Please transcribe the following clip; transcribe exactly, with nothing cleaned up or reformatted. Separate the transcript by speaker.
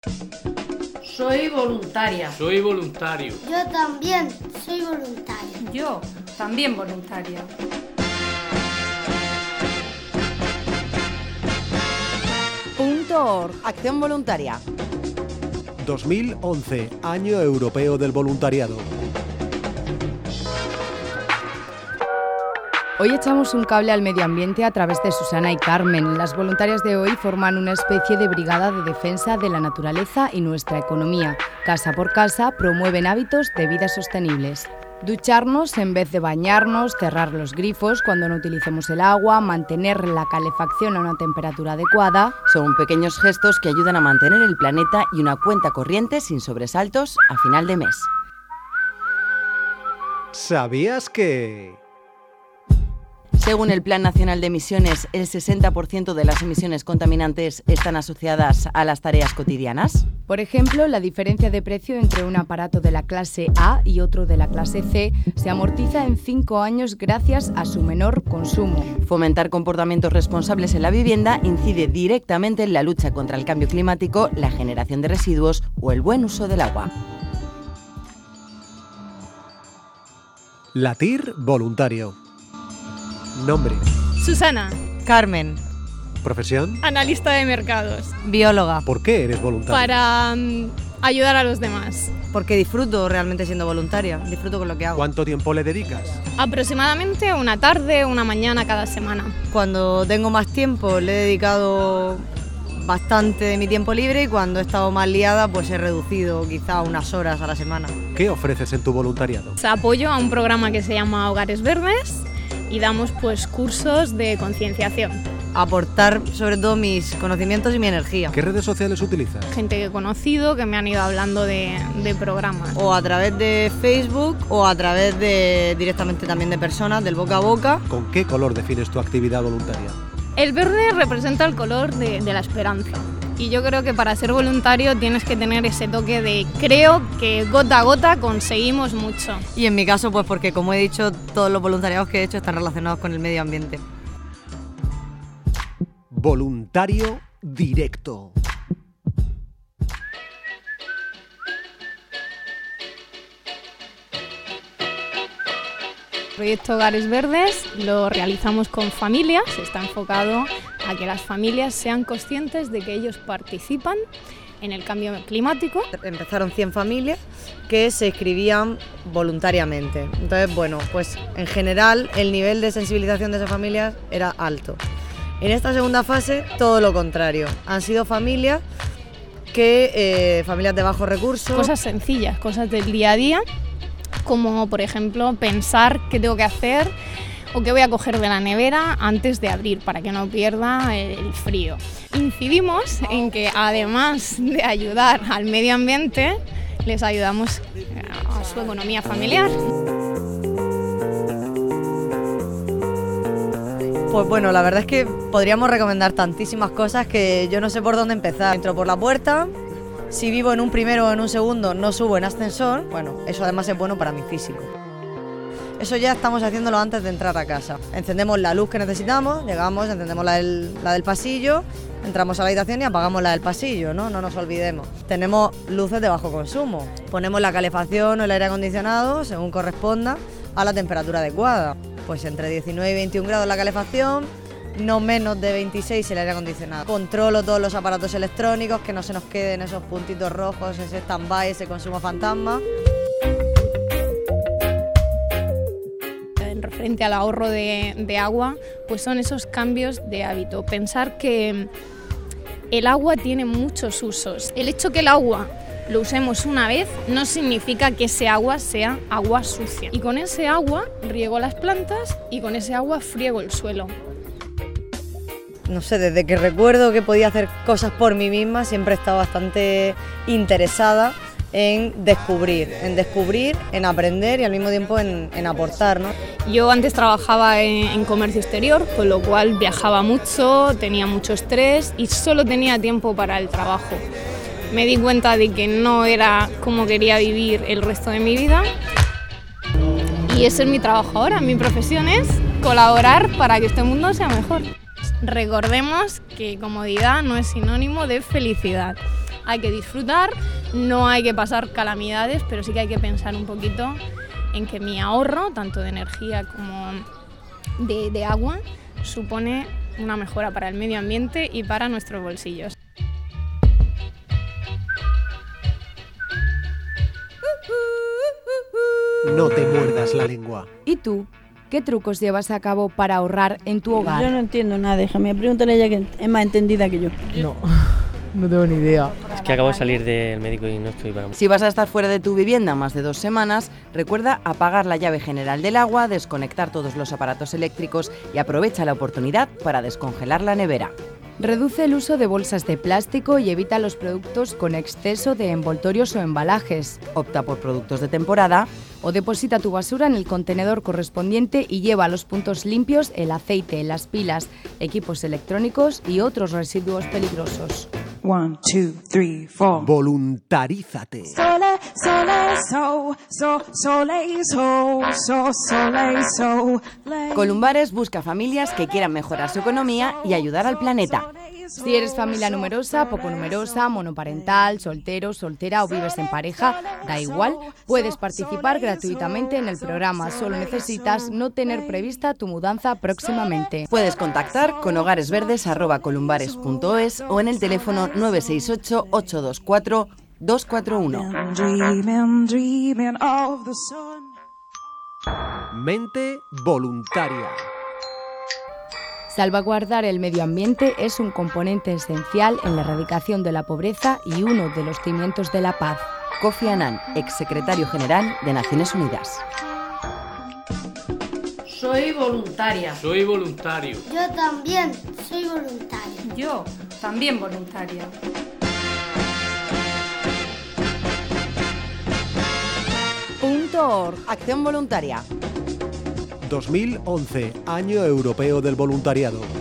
Speaker 1: Soy voluntaria.
Speaker 2: Soy voluntario.
Speaker 3: Yo también soy voluntario.
Speaker 4: Yo también voluntaria.
Speaker 5: Punto org. Acción voluntaria.
Speaker 6: dos mil once, Año Europeo del Voluntariado.
Speaker 7: Hoy echamos un cable al medio ambiente a través de Susana y Carmen. Las voluntarias de hoy forman una especie de brigada de defensa de la naturaleza y nuestra economía. Casa por casa promueven hábitos de vida sostenibles. Ducharnos en vez de bañarnos, cerrar los grifos cuando no utilicemos el agua, mantener la calefacción a una temperatura adecuada.
Speaker 5: Son pequeños gestos que ayudan a mantener el planeta y una cuenta corriente sin sobresaltos a final de mes.
Speaker 6: ¿Sabías que...?
Speaker 5: Según el Plan Nacional de Emisiones, el sesenta por ciento de las emisiones contaminantes están asociadas a las tareas cotidianas.
Speaker 7: Por ejemplo, la diferencia de precio entre un aparato de la clase A y otro de la clase C se amortiza en cinco años gracias a su menor consumo.
Speaker 5: Fomentar comportamientos responsables en la vivienda incide directamente en la lucha contra el cambio climático, la generación de residuos o el buen uso del agua.
Speaker 6: Latir voluntario. Nombre.
Speaker 8: Susana.
Speaker 9: Carmen.
Speaker 6: Profesión.
Speaker 8: Analista de mercados.
Speaker 9: Bióloga.
Speaker 6: ¿Por qué eres voluntaria?
Speaker 8: Para um, ayudar a los demás.
Speaker 9: Porque disfruto realmente siendo voluntaria, disfruto con lo que hago.
Speaker 6: ¿Cuánto tiempo le dedicas?
Speaker 8: Aproximadamente una tarde, una mañana cada semana.
Speaker 9: Cuando tengo más tiempo le he dedicado bastante de mi tiempo libre y cuando he estado más liada pues he reducido quizá unas horas a la semana.
Speaker 6: ¿Qué ofreces en tu voluntariado?
Speaker 8: Apoyo a un programa que se llama Hogares Verdes y damos pues cursos de concienciación.
Speaker 9: Aportar sobre todo mis conocimientos y mi energía.
Speaker 6: ¿Qué redes sociales utilizas?
Speaker 8: Gente que he conocido que me han ido hablando de, de programas.
Speaker 9: O a través de Facebook o a través de directamente también de personas, del boca a boca.
Speaker 6: ¿Con qué color defines tu actividad voluntaria?
Speaker 8: El verde representa el color de, de la esperanza. Y yo creo que para ser voluntario tienes que tener ese toque de creo que gota a gota conseguimos mucho.
Speaker 9: Y en mi caso, pues porque como he dicho, todos los voluntariados que he hecho están relacionados con el medio ambiente.
Speaker 6: Voluntario directo.
Speaker 8: El proyecto Hogares Verdes lo realizamos con familias, está enfocado a que las familias sean conscientes de que ellos participan en el cambio climático.
Speaker 9: Empezaron cien familias que se inscribían voluntariamente. Entonces, bueno, pues en general el nivel de sensibilización de esas familias era alto. En esta segunda fase, todo lo contrario. Han sido familias que, eh, familias de bajos recursos.
Speaker 8: Cosas sencillas, cosas del día a día, como por ejemplo pensar qué tengo que hacer o qué voy a coger de la nevera antes de abrir para que no pierda el frío. Incidimos en que además de ayudar al medio ambiente, les ayudamos a su economía familiar.
Speaker 9: Pues bueno, la verdad es que podríamos recomendar tantísimas cosas que yo no sé por dónde empezar. Entro por la puerta. Si vivo en un primero o en un segundo, no subo en ascensor. Bueno, eso además es bueno para mi físico. Eso ya estamos haciéndolo antes de entrar a casa. Encendemos la luz que necesitamos, llegamos, encendemos la del, la del pasillo, entramos a la habitación y apagamos la del pasillo, ¿no? No nos olvidemos. Tenemos luces de bajo consumo. Ponemos la calefacción o el aire acondicionado según corresponda a la temperatura adecuada. Pues entre diecinueve y veintiún grados la calefacción, no menos de veintiséis el aire acondicionado. Controlo todos los aparatos electrónicos, que no se nos queden esos puntitos rojos, ese stand-by, ese consumo fantasma.
Speaker 8: En referente al ahorro de, de agua, pues son esos cambios de hábito. Pensar que el agua tiene muchos usos. El hecho que el agua lo usemos una vez no significa que ese agua sea agua sucia. Y con ese agua riego las plantas y con ese agua friego el suelo.
Speaker 9: No sé, desde que recuerdo que podía hacer cosas por mí misma, siempre he estado bastante interesada en descubrir, en descubrir, en aprender y al mismo tiempo en, en aportar, ¿no?
Speaker 8: Yo antes trabajaba en, en comercio exterior, con lo cual viajaba mucho, tenía mucho estrés y solo tenía tiempo para el trabajo. Me di cuenta de que no era como quería vivir el resto de mi vida y ese es mi trabajo ahora, mi profesión es colaborar para que este mundo sea mejor. Recordemos que comodidad no es sinónimo de felicidad. hay que disfrutar, no hay que pasar calamidades, pero sí que hay que pensar un poquito en que mi ahorro, tanto de energía como de, de agua, supone una mejora para el medio ambiente y para nuestros bolsillos.
Speaker 6: No te muerdas la lengua.
Speaker 7: ¿Y tú? ¿Qué trucos llevas a cabo para ahorrar en tu hogar?
Speaker 1: Yo no entiendo nada, déjame, pregúntale a ella que es más entendida que yo.
Speaker 2: No, no tengo ni idea.
Speaker 10: Es que acabo de salir del médico y no estoy para...
Speaker 5: Si vas a estar fuera de tu vivienda más de dos semanas, recuerda apagar la llave general del agua, desconectar todos los aparatos eléctricos y aprovecha la oportunidad para descongelar la nevera.
Speaker 7: Reduce el uso de bolsas de plástico y evita los productos con exceso de envoltorios o embalajes.
Speaker 5: Opta por productos de temporada
Speaker 7: o deposita tu basura en el contenedor correspondiente y lleva a los puntos limpios el aceite, las pilas, equipos electrónicos y otros residuos peligrosos.
Speaker 11: One, two, three, four.
Speaker 6: Voluntarízate.
Speaker 11: Sole, sole, so, so, sole, so, so, sole, so.
Speaker 5: Columbares busca familias que quieran mejorar su economía y ayudar al planeta.
Speaker 7: Si eres familia numerosa, poco numerosa, monoparental, soltero, soltera o vives en pareja, da igual, puedes participar gratuitamente en el programa. Solo necesitas no tener prevista tu mudanza próximamente.
Speaker 5: Puedes contactar con hogaresverdes arroba columbares punto es o en el teléfono nueve seis ocho, ocho dos cuatro, dos cuatro uno.
Speaker 6: Mente voluntaria.
Speaker 7: Salvaguardar el medio ambiente es un componente esencial en la erradicación de la pobreza y uno de los cimientos de la paz.
Speaker 5: Kofi Annan, exsecretario general de Naciones Unidas.
Speaker 12: Soy voluntaria.
Speaker 13: Soy voluntario.
Speaker 3: Yo también soy voluntaria.
Speaker 4: Yo también voluntaria.
Speaker 7: Punto org.
Speaker 5: Acción voluntaria.
Speaker 6: dos mil once, Año Europeo del Voluntariado.